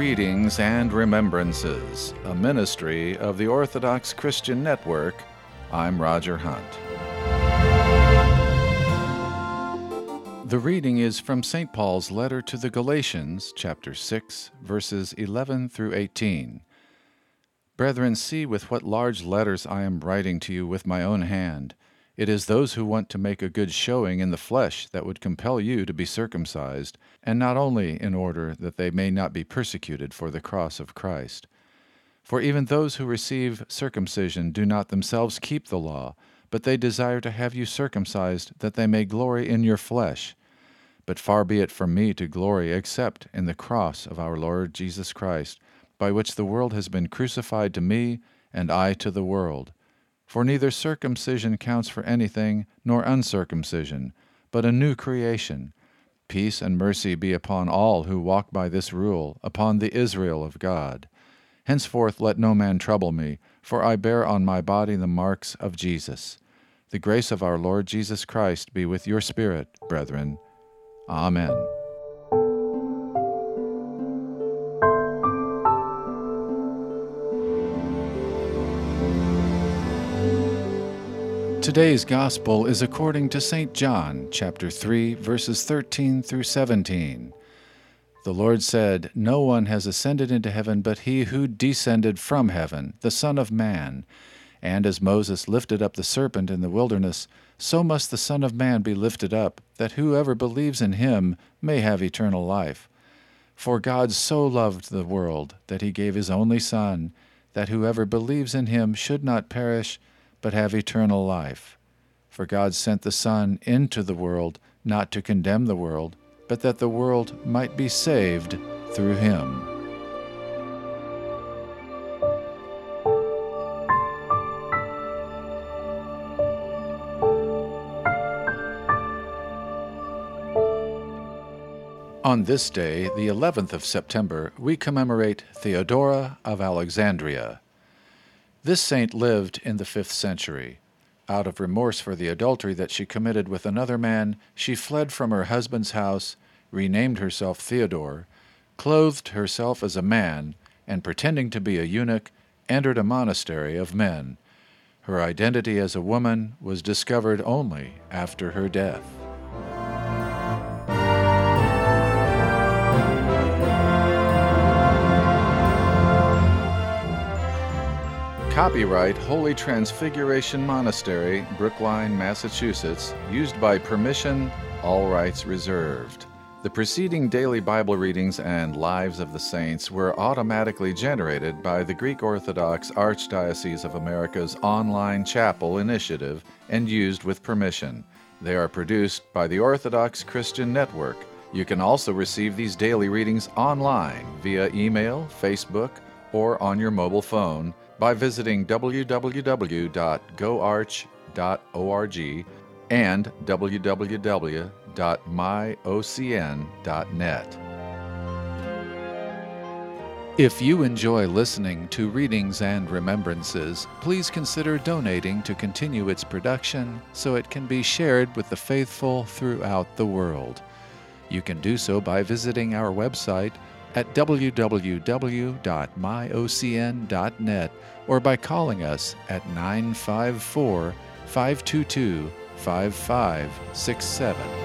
Readings and Remembrances, a ministry of the Orthodox Christian Network. I'm Roger Hunt. The reading is from St. Paul's letter to the Galatians, chapter 6, verses 11 through 18. Brethren, see with what large letters I am writing to you with my own hand. It is those who want to make a good showing in the flesh that would compel you to be circumcised, and not only in order that they may not be persecuted for the cross of Christ. For even those who receive circumcision do not themselves keep the law, but they desire to have you circumcised, that they may glory in your flesh. But far be it from me to glory except in the cross of our Lord Jesus Christ, by which the world has been crucified to me, and I to the world. For neither circumcision counts for anything, nor uncircumcision, but a new creation. Peace and mercy be upon all who walk by this rule, upon the Israel of God. Henceforth let no man trouble me, for I bear on my body the marks of Jesus. The grace of our Lord Jesus Christ be with your spirit, brethren. Amen. Today's Gospel is according to St. John, chapter 3, verses 13 through 17. The Lord said, "No one has ascended into heaven but he who descended from heaven, the Son of Man. And as Moses lifted up the serpent in the wilderness, so must the Son of Man be lifted up, that whoever believes in him may have eternal life. For God so loved the world that he gave his only Son, that whoever believes in him should not perish, but have eternal life. For God sent the Son into the world, not to condemn the world, but that the world might be saved through him." On this day, the 11th of September, we commemorate Theodora of Alexandria. This saint lived in the 5th century. Out of remorse for the adultery that she committed with another man, she fled from her husband's house, renamed herself Theodore, clothed herself as a man, and pretending to be a eunuch, entered a monastery of men. Her identity as a woman was discovered only after her death. Copyright Holy Transfiguration Monastery, Brookline, Massachusetts, used by permission, all rights reserved. The preceding daily Bible readings and Lives of the Saints were automatically generated by the Greek Orthodox Archdiocese of America's online chapel initiative and used with permission. They are produced by the Orthodox Christian Network. You can also receive these daily readings online via email, Facebook, or on your mobile phone by visiting www.goarch.org and www.myocn.net. If you enjoy listening to Readings and Remembrances, please consider donating to continue its production so it can be shared with the faithful throughout the world. You can do so by visiting our website at www.myocn.net or by calling us at 954-522-5567.